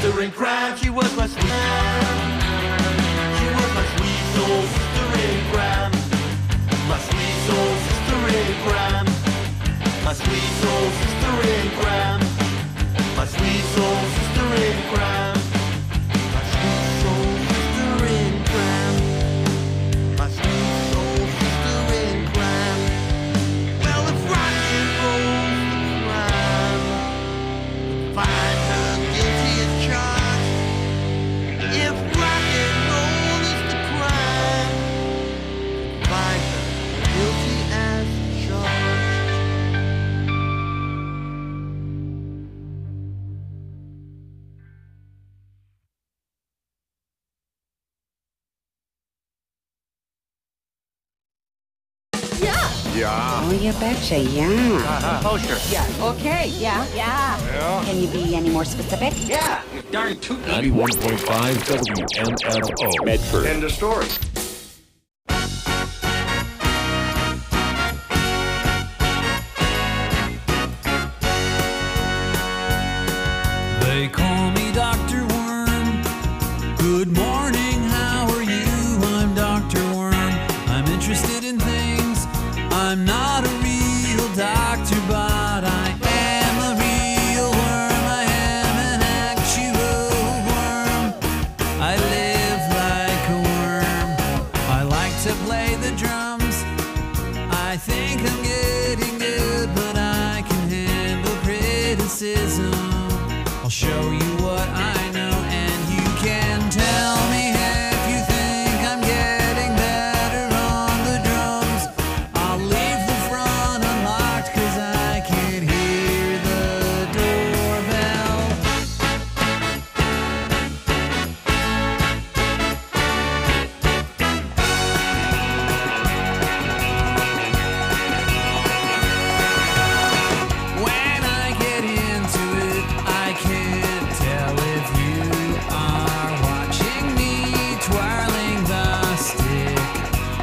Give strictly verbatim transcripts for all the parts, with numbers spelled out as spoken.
sister in crime. She was my sweet. She was my sweet soul sister in crime. My sweet soul sister in crime. My sweet soul sister in crime. My sweet soul sister in crime. My sweet soul sister in crime. My sweet soul sister in crime. Well, if rock and roll's the crime, find her guilty as charged. If rock and roll is the crime, find her guilty as charged. Yeah. Oh, you betcha, yeah. Uh-huh. Kosher. Yeah, okay, yeah, yeah. Yeah. Can you be any more specific? Yeah. You darn tootin'. ninety-one point five W M F O. Medford. End of story. They call me Doctor Worm. Good morning, how are you? I'm Doctor Worm. I'm interested in things. I'm not a real doctor, but I am a real worm. I am an actual worm. I live like a worm. I like to play the drums. I think I'm getting good, but I can handle criticism. I'll show you what I know, and you can tell me if you think I'm getting better on the drums. I'll leave the front unlocked, cause I can hear the doorbell. When I get into it, I can't tell if you are watching me twirling the stick.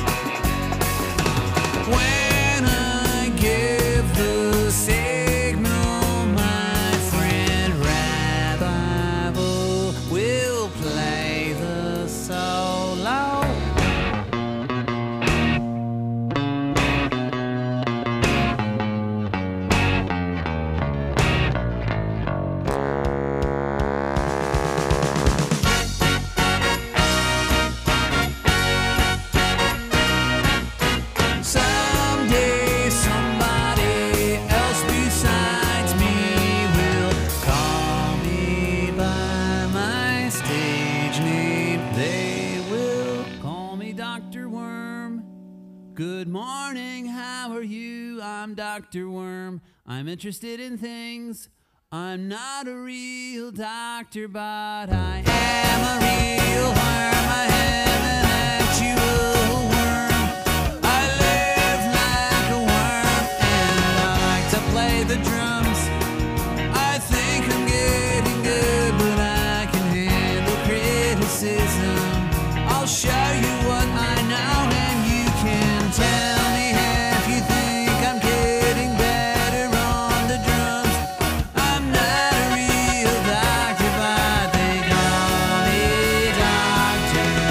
When I give the signal, my friend Rabbi will play the solo. Someday somebody else besides me will call me by my stage name. They will call me Doctor Worm. Good morning, how are you? I'm Doctor Worm. I'm interested in things. I'm not a real doctor, but I am a real worm. I am an actual worm. I live like a worm, and I like to play the drums. I think I'm getting good, but I can handle criticism. I'll show you what I know, and you can tell me if you think I'm getting better on the drums. I'm not a real doctor, but they call me Doctor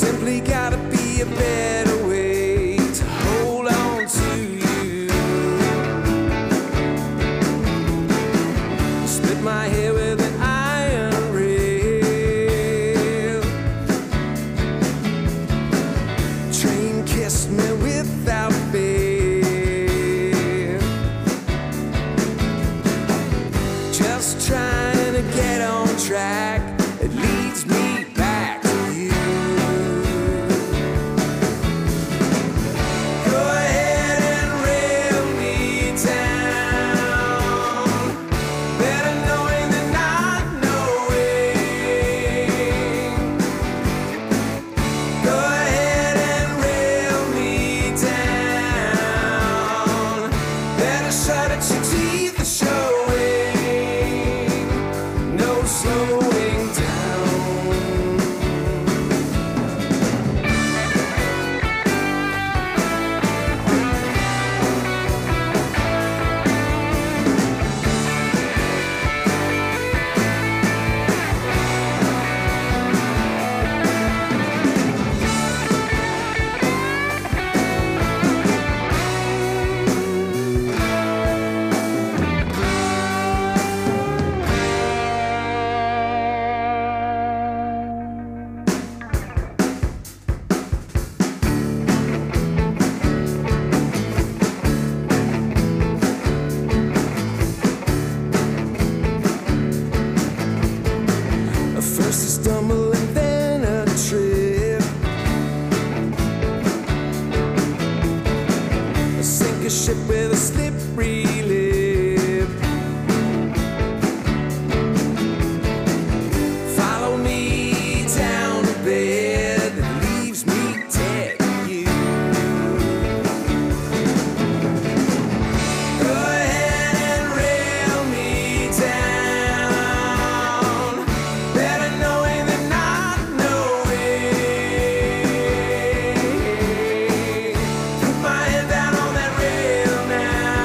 Simply gotta be a better way to hold on to you. Split my hair with an iron rail. Train kissed me without fail. Just trying to get on track. It leads me back to you. Go ahead and rail me down, better knowing than not knowing. Go ahead and rail me down, better shut at your teeth are showing. No slowing down. First a stumble and then a trip. I sink a ship with a slippery lip. Follow me down to bed that leaves me dead to you. Go ahead and rail me down, better knowing than not knowing. Put my head down on that rail now.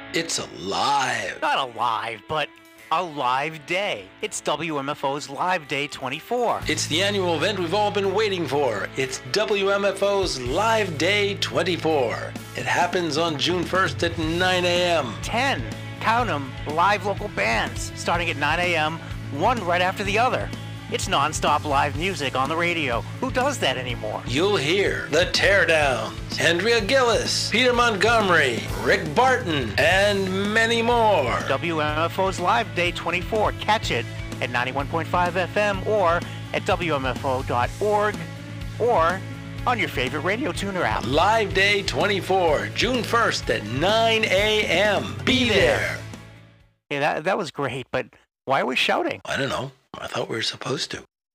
It's alive. Not alive, but a live day. It's W M F O's Live Day twenty-four. It's the annual event we've all been waiting for. It's W M F O's Live Day twenty-four. It happens on June first at nine a.m. ten, count 'em, live local bands, starting at nine a.m., one right after the other. It's non-stop live music on the radio. Who does that anymore? You'll hear The Teardowns, Andrea Gillis, Peter Montgomery, Rick Barton, and many more. W M F O's Live Day twenty-four. Catch it at ninety-one point five F M or at W M F O dot org or on your favorite radio tuner app. Live Day twenty-four, June first at nine a.m. Be there. Yeah, that, that was great, but why are we shouting? I don't know. I thought we were supposed to.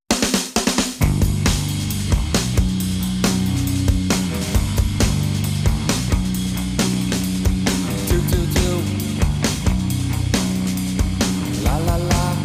Do, do, do. La, la, la.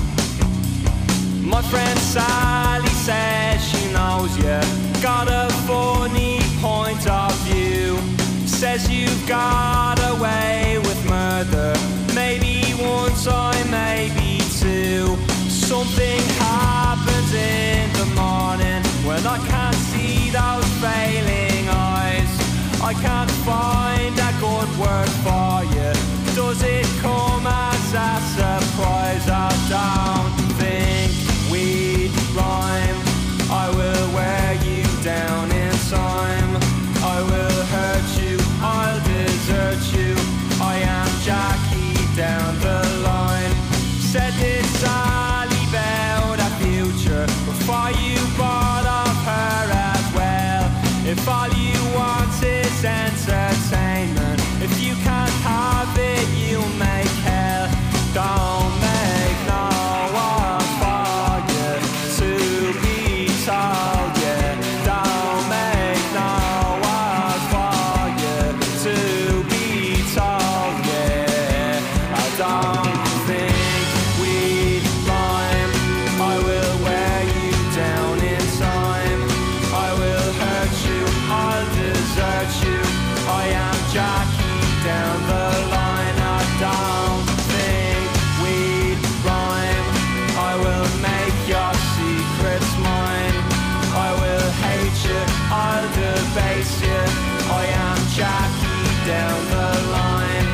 My friend Sally says she knows you got a funny point of view. Says you've got away with murder. Maybe one time, maybe two. Something happens in the morning when I can't see those failing eyes. I can't find a good word for you. Does it come as a surprise? I don't think we'd rhyme. I will wear you down in time. I will hurt you, I'll desert you. I am Jackie down the line. Said it's Sally about a future before you bought of her as well. If all you want is entertainment, if you can't have it, you make hell. Don't make no one for you to be told, yeah. Don't make no one for you to be told, yeah. I don't think we'd rhyme. I will wear you down in time. I will hurt you, I'll desert you. I am Jackie down the line. I don't think we'd rhyme. I will make your secrets mine. I will hate you, I'll debase you. I am Jackie down the line.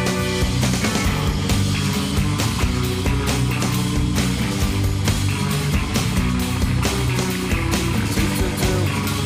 Do, do, do.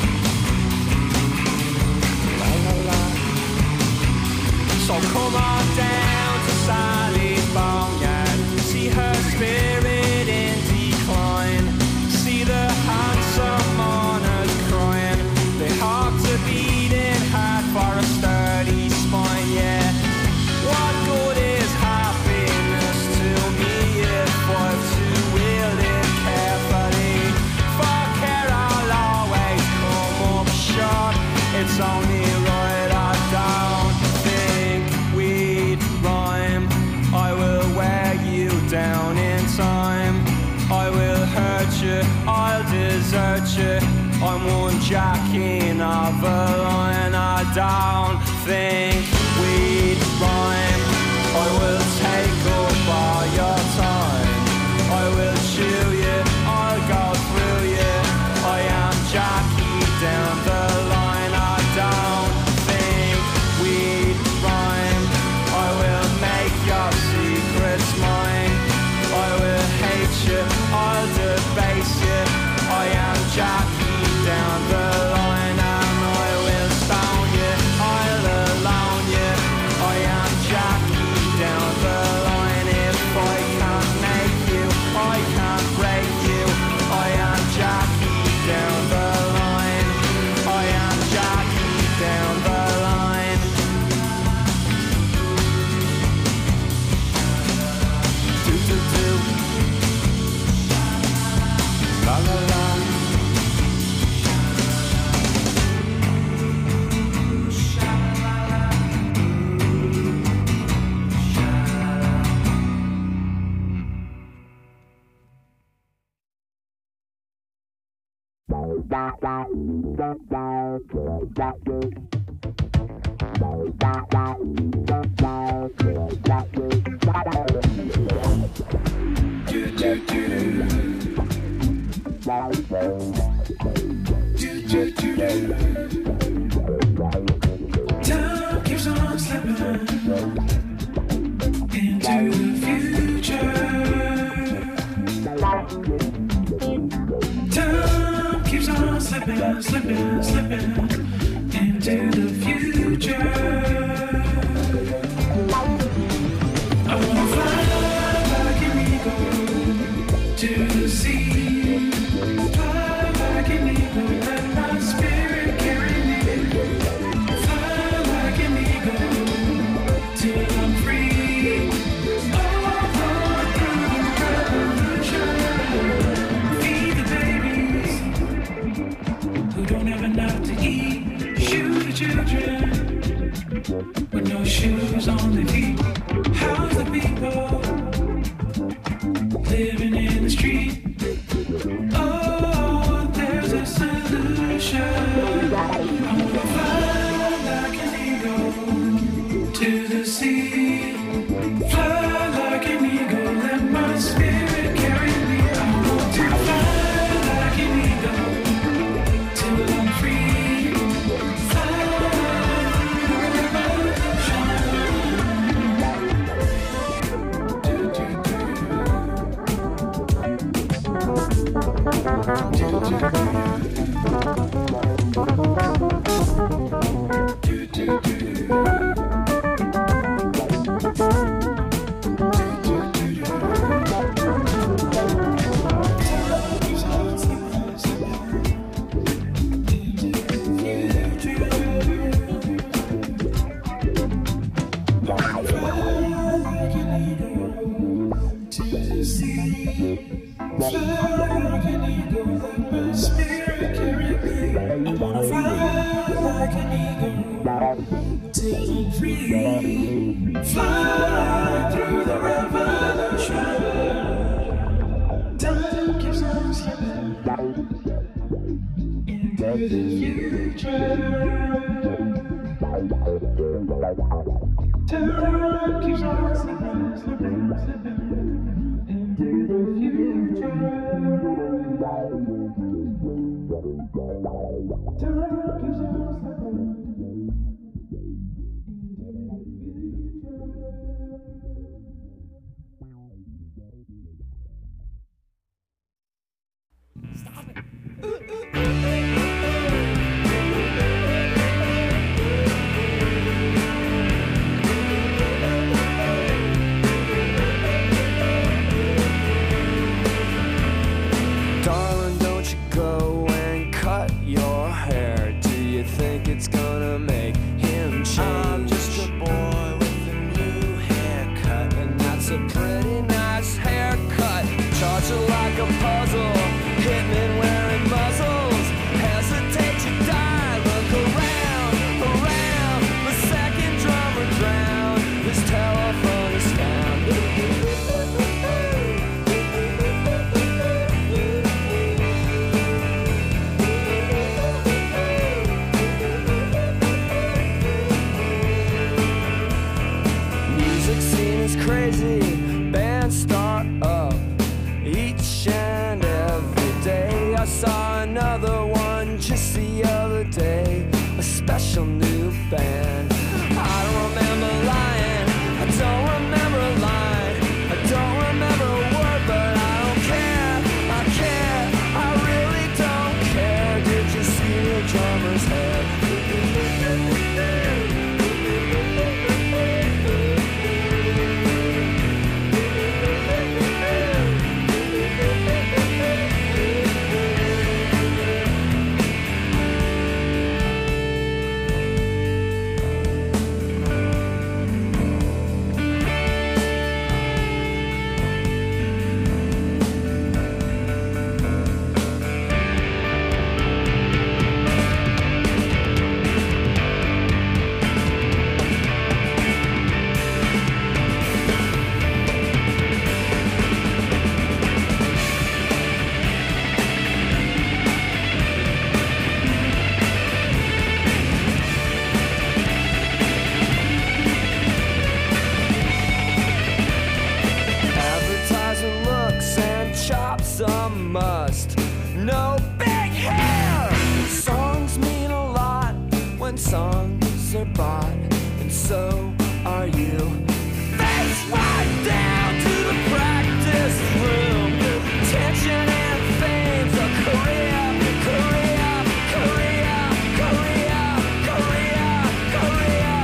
La, la, la. So come on down to Sally's Boneyard. See her spirit in decline. See the handsome mourners crying. They hearts are beating hard for a sturdy spine, yeah. What good is happiness to me if I've to wield it carefully? For care I'll always come up short. It's only right I don't think we'd rhyme. I will wear you down in time. I will hurt you, I'll desert you. I'm one jacking of a line. I don't think we'd rhyme. I will take up all your time. I will chew you, I'll go through you. I am Jackie down the line. I don't think we'd rhyme. I will make your secrets mine. I will hate you, I'll debase you. I am Jackie down the line. And I will stone you, I'll alone you. I am Jackie down the line. If I can't make you, I can't break you. I am Jackie down the line. I am Jackie down the line. Do, do, do. La, la, la. Time keeps on slipping into the future. Time keeps on slipping, slipping, slipping into the future. I wanna fly like an eagle to the sea. Fly like an eagle, let my spirit carry me. Fly like an eagle till I'm free. All through revolution. Feed the babies who don't have enough to eat. Shoot the children with no shoes on their feet. How's the people living in the street? Oh, there's a solution. I wanna fly like an eagle to the sea. Fly like an eagle, let my spirit carry me. I want to fly like an eagle till I'm free. Fly through the fly through the revolution. Time keeps on slipping into the future. Time keeps on slipping, slipping, slipping into the future. Time keeps on slipping. Darling, don't you go and cut your hair. Do you think it's gonna make him change? I'm just a boy with a new haircut, and that's a pretty nice haircut. Charge it like a puzzle, hitmen wearing muzzles. Hesitate to die, look around, around. The second drummer drowned, his telephone is found. Music scene is crazy, bands start up each and every day. I saw another one just the other day, a special new band. I don't remember lying, I don't remember a line, I don't remember a word, but I don't care, I care, I really don't care. Did you see the drummer's head? songs are bought, and so are you. Face right down to the practice room. Tension and fame's a career, career, career, career, career,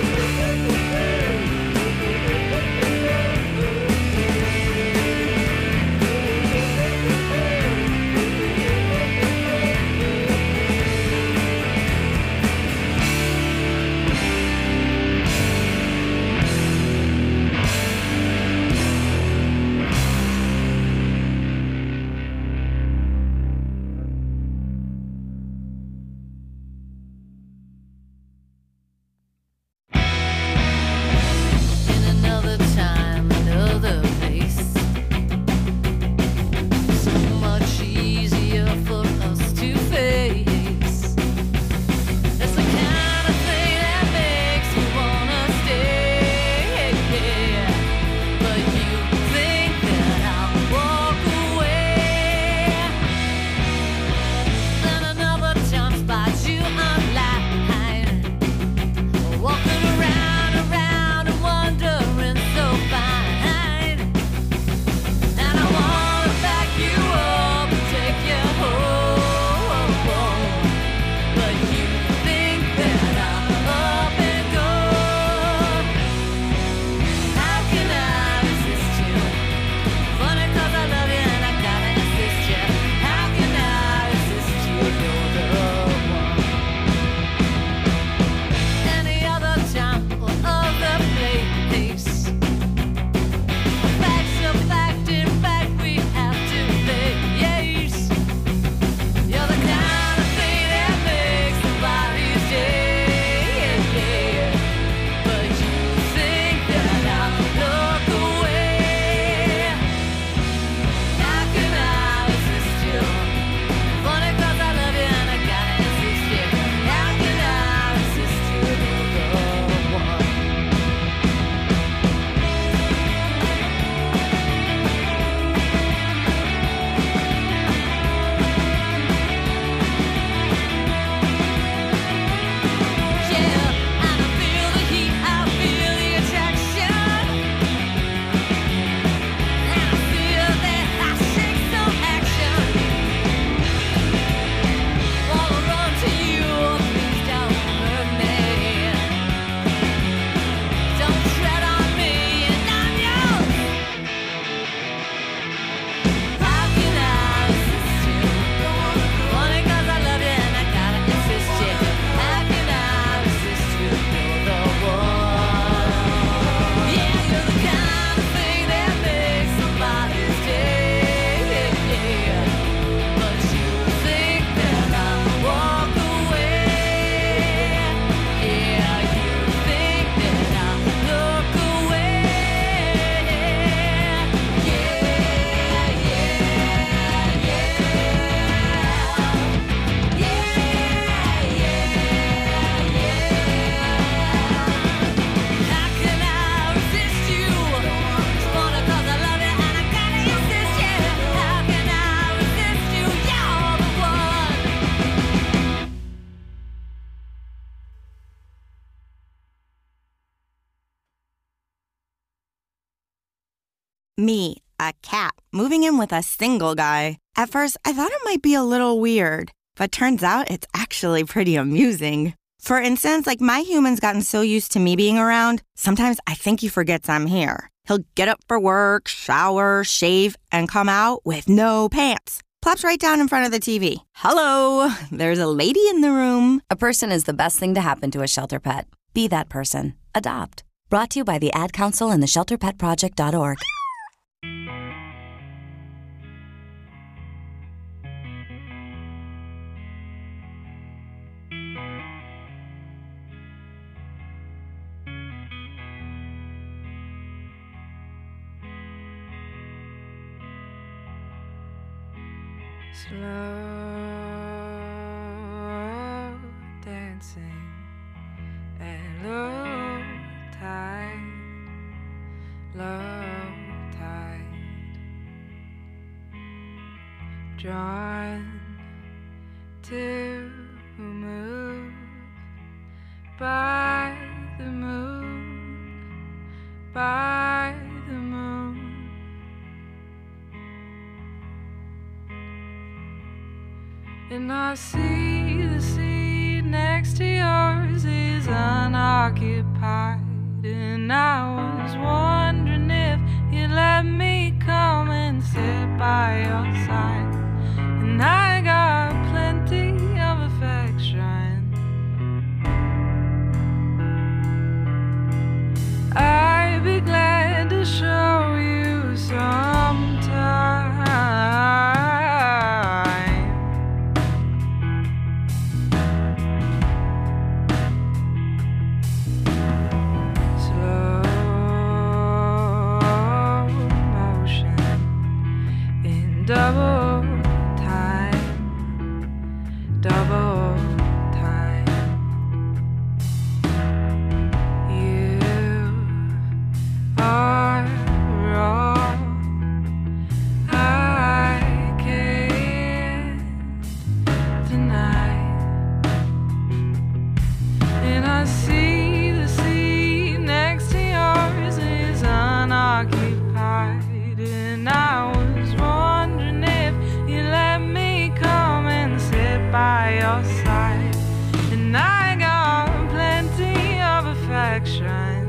Me, a cat, moving in with a single guy. At first, I thought it might be a little weird, but turns out it's actually pretty amusing. For instance, like my human's gotten so used to me being around, sometimes I think he forgets I'm here. He'll get up for work, shower, shave, and come out with no pants. Plops right down in front of the T V. Hello, there's a lady in the room. A person is the best thing to happen to a shelter pet. Be that person. Adopt. Brought to you by the Ad Council and the shelter pet project dot org. Slow dancing and low tide, low tide, drawn to move by the moon, by the moon. And I see the sea next to yours is unoccupied. And I was wondering if you'd let me come and sit by your side. And I got plenty of affection. I'd be glad to show you sometime. Slow motion in double time, double time. You are wrong. I can't deny. And I see the sea next to yours is unoccupied. And I was wondering if you let me come and sit by your side. And I got plenty of affection.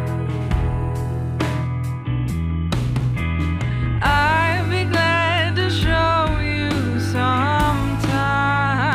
I'd be glad to show you sometime.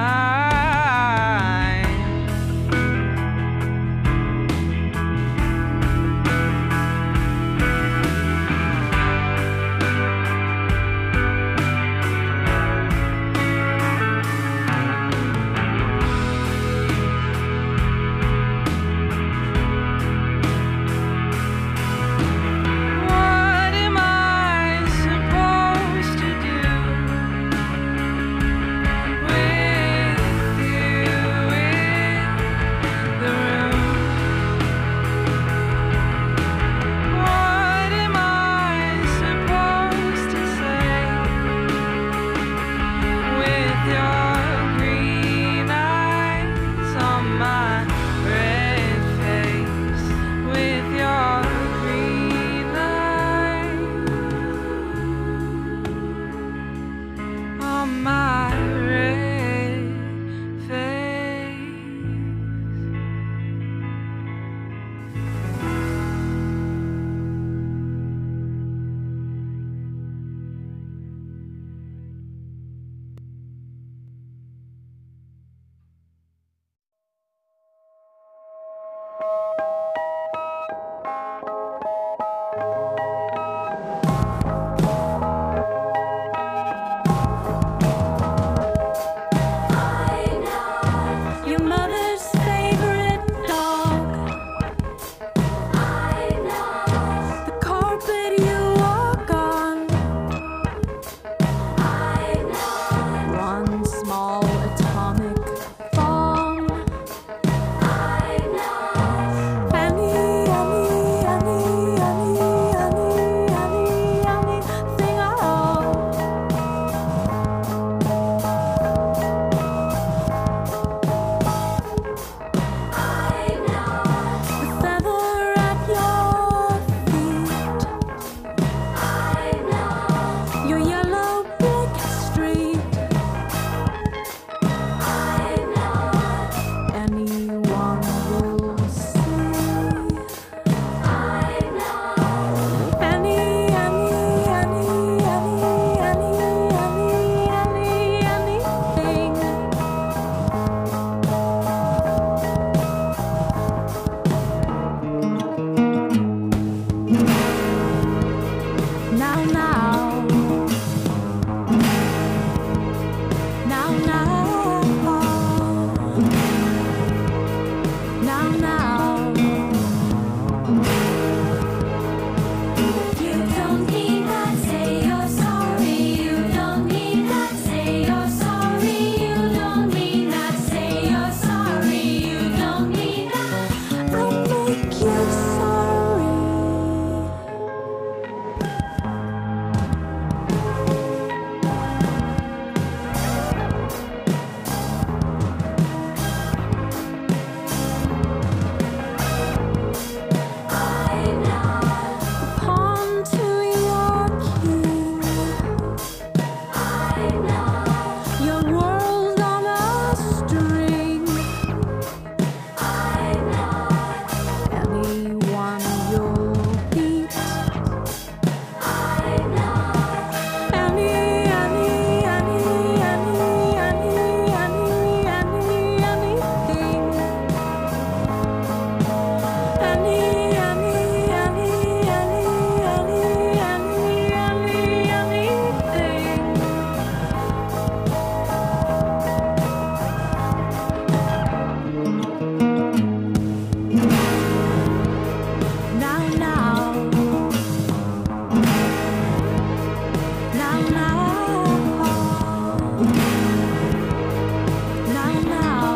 What am I supposed to do with you in the room? What am I supposed to say with your green eyes on my red face? With your green eyes on my red face. Your world on a string. Anyone you'll beat. Any, any, any, any, any, any, any, anything. Any, any, any, any, any, any, any, anything. Now, now. Now, now. Now, now.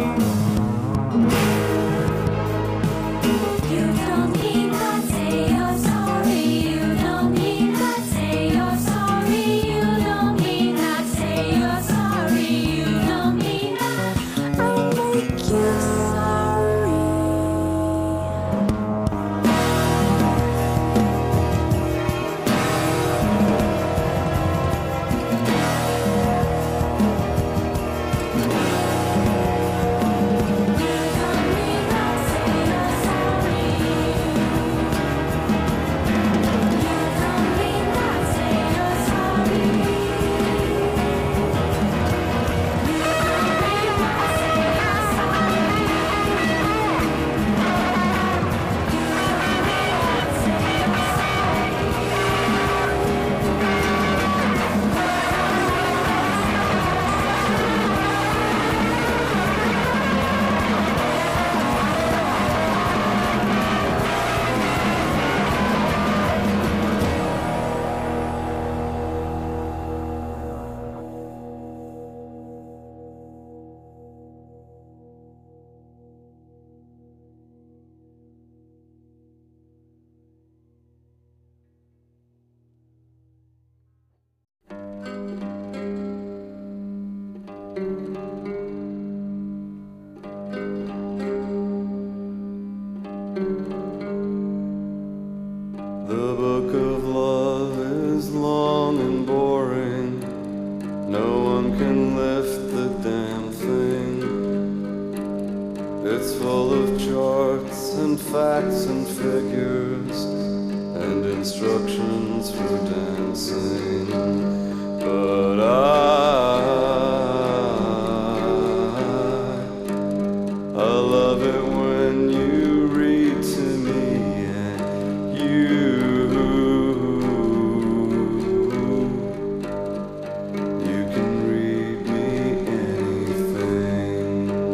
You don't mean that, say you're sorry. You don't mean that, say you're sorry. You don't mean that, say you're sorry. You don't mean that. I'll make you sorry. The book of love is long and boring. No one can lift the damn thing. It's full of charts and facts and figures and instructions for dancing. But I, I love it when you read to me and you, you can read me anything.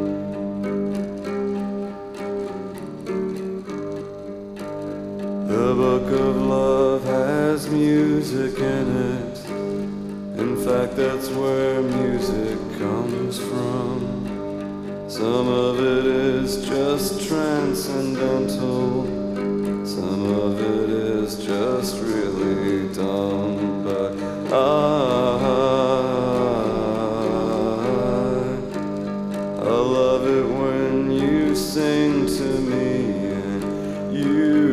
The book of love has music in it. In fact, that's where music comes from. Some of it is just transcendental. Some of it is just really dumb. But I, I love it when you sing to me and you,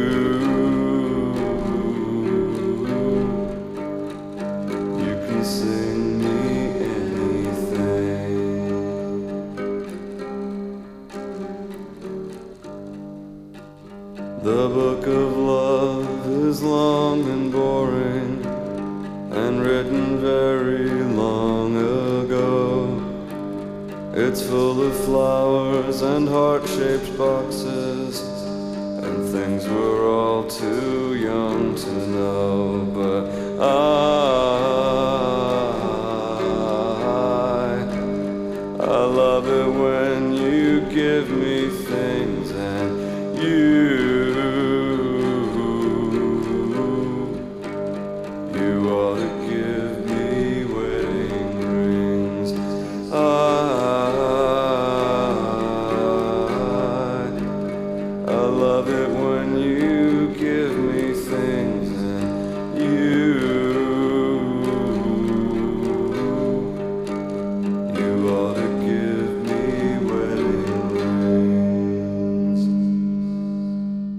you can sing me anything. The book of love is long and boring and written very long ago. It's full of flowers and heart-shaped boxes and things we're all too young to know. But I, I love it when you give me things and you, you ought to give me wedding rings. I, I love it when you give me things and you, you ought to give me wedding rings.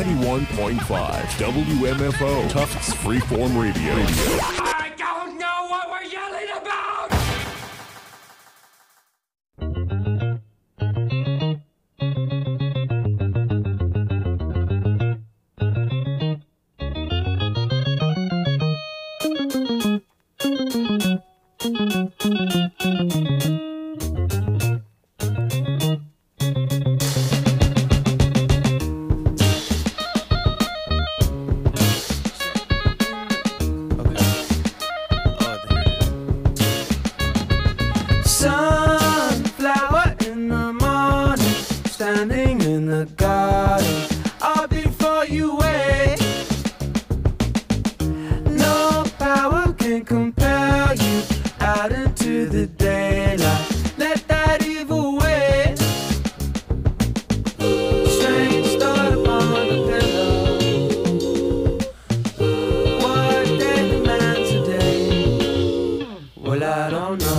ninety-one point five W M F O, Tufts Freeform Radio. I don't know what we're yelling about! Sunflower in the morning, standing in the garden, all before you wake. No power can compel you out into the daylight. Let that evil wait. Strange thought upon the pillow. What day demands today? Well, I don't know.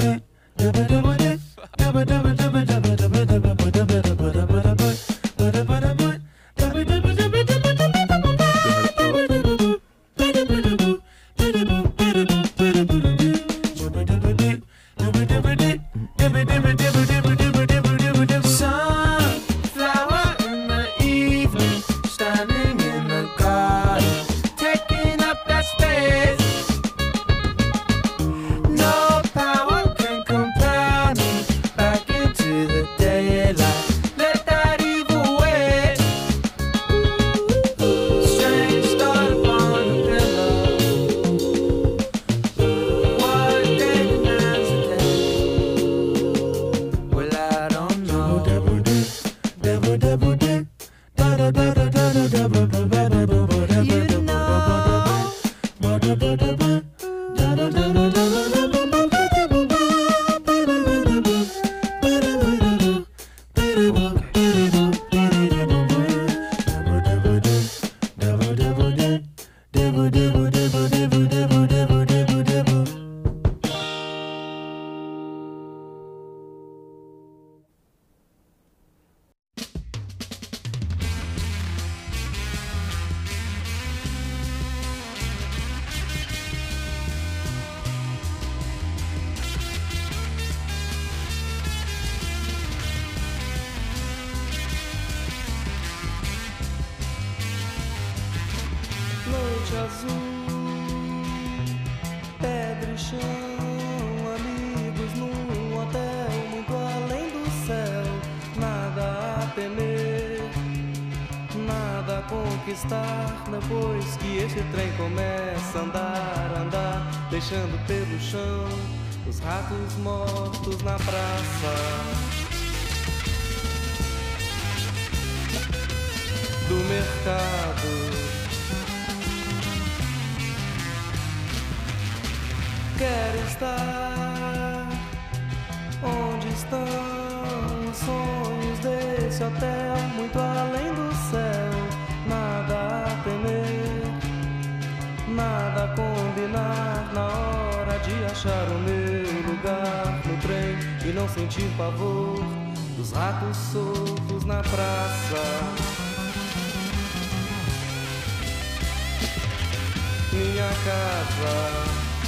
Sunflower in the evening, standing in the garden, taking up that space. No power can compel me back into the daylight. Let that evil wait. Strange thought upon the pillow. What day demands a day? Well, I don't know. Devil, devil, dick. Da da da da da da da da da da da da. You know. Da da da da da. Da da da da da Noite azul, pedra e chão, amigos num hotel muito além do céu. Nada a temer, nada a conquistar. Depois que este trem começa a andar, andar, deixando pelo chão os ratos mortos na praça. Do mercado. Quero estar onde estão os sonhos desse hotel, muito além do céu. Nada a temer, nada a combinar, na hora de achar o meu lugar no trem e não sentir pavor dos ratos soltos na praça. Minha casa.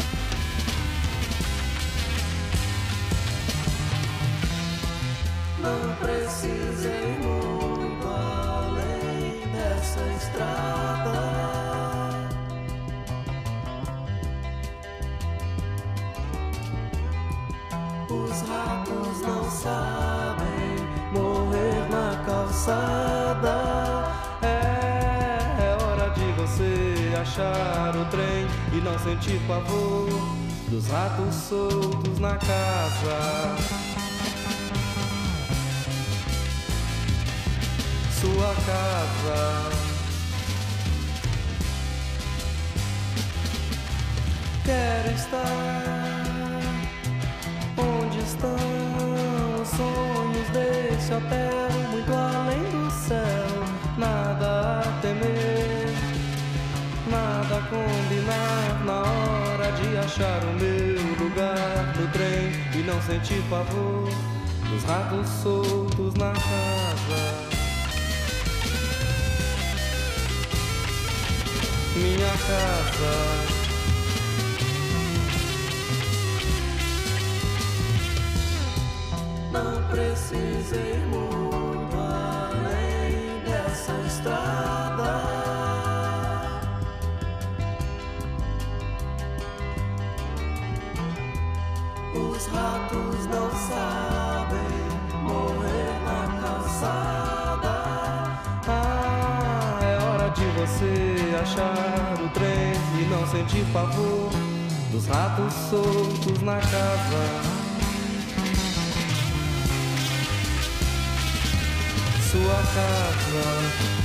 Não precisei muito além dessa estrada. Os ratos não sabem morrer na calçada. É hora de você achar o trem e não sentir pavor dos ratos soltos na casa. Sua casa. Quero estar onde estão os sonhos desse hotel, muito além do céu. Nada a temer, nada a combinar, na hora de achar o meu lugar no trem e não sentir pavor dos ratos soltos na casa. minha casa. Não precisei muito além dessa estrada. Os ratos não sabem morrer na calçada. Ah, é hora de você achar o trem e não sentir pavor dos ratos soltos na casa. Sua casa.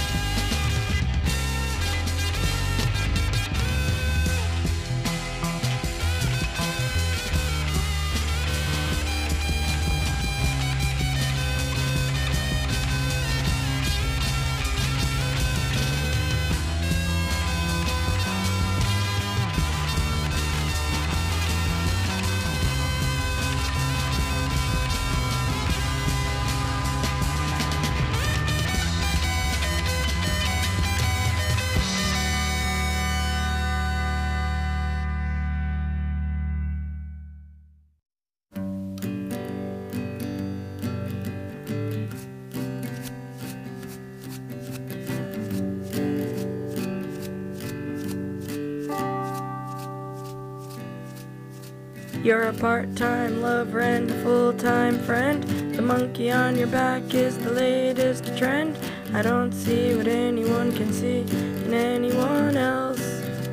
You're a part-time lover and a full-time friend. The monkey on your back is the latest trend. I don't see what anyone can see in anyone else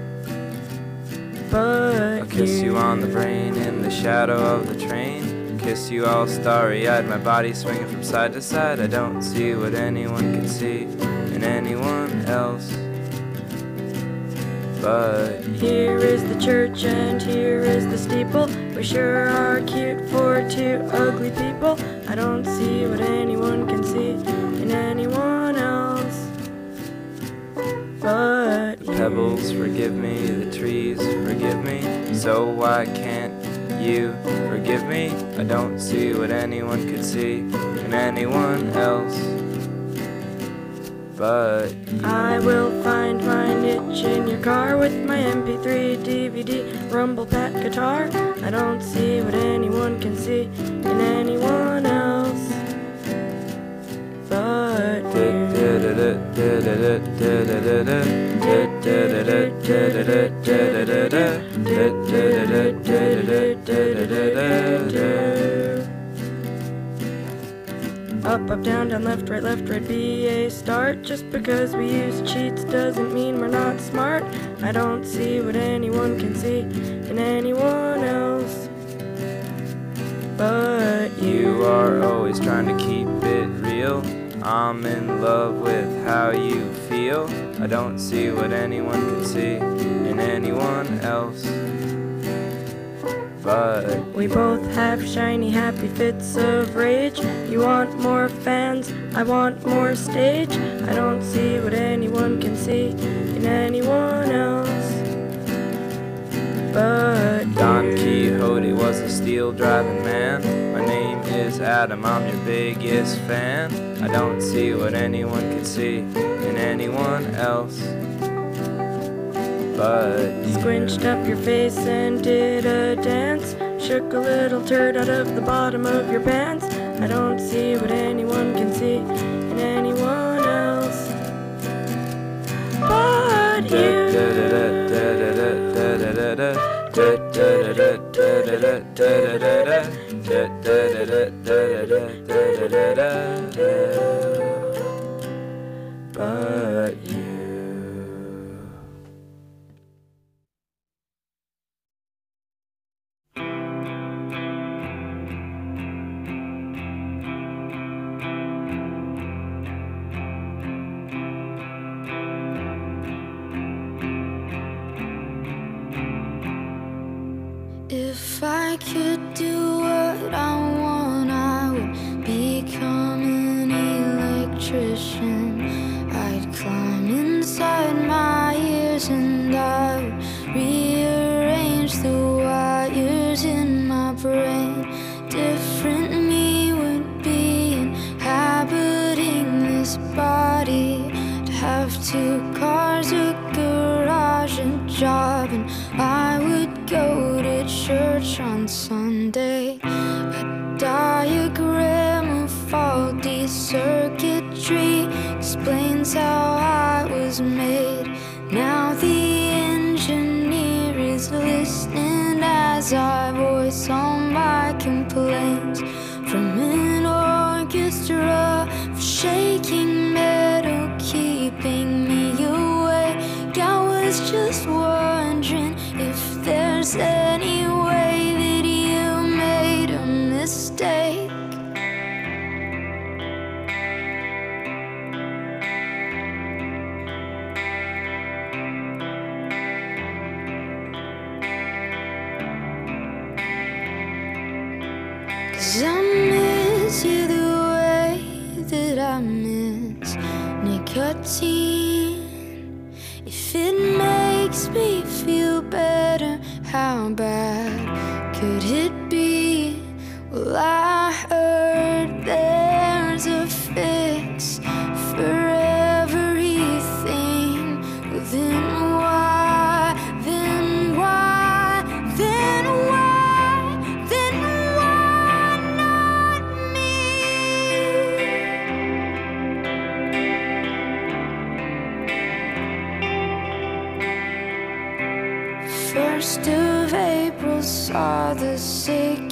but I'll kiss you on the brain in the shadow of the train. Kiss you all starry-eyed, my body swinging from side to side. I don't see what anyone can see in anyone else but here is the church and here is the steeple. We sure are cute for two ugly people. I don't see what anyone can see in anyone else but the pebbles forgive me, the trees forgive me. So why can't you forgive me? I don't see what anyone could see in anyone else but I will find my niche in your car with my M P three, D V D, rumble pack guitar. I don't see what anyone can see in anyone else but up, up, down, down, left, right, left, right, B A start. Just because we use cheats doesn't mean we're not smart. I don't see what anyone can see in anyone else but you. You are always trying to keep it real. I'm in love with how you feel. I don't see what anyone can see in anyone else but we both have shiny happy fits of rage. You want more fans, I want more stage. I don't see what anyone can see in anyone else but Don Quixote was a steel driving man. My name is Adam, I'm your biggest fan. I don't see what anyone can see in anyone else but squinched up your face and did a dance. Shook a little turd out of the bottom of your pants. I don't see what anyone can see in anyone else but you. But you. If I could do what I want, I would become an electrician. I'd climb inside my ears and I would rearrange the wires in my brain. Different me would be inhabiting this body. To have two cars, a garage sergeant job, and I would go to church on Sunday. A diagram of faulty circuitry explains how I was made. Now the engineer is listening as I voice all my complaints. From an orchestra of shaking metal keeping me awake, I was just wondering if there's any way that you made a mistake. Cause I miss you the way that I miss nicotine. If it makes me feel better, how bad could it be? Well, I heard there's a fix for everything. Well, then why, then why, then why, then why not me? First of April saw the sick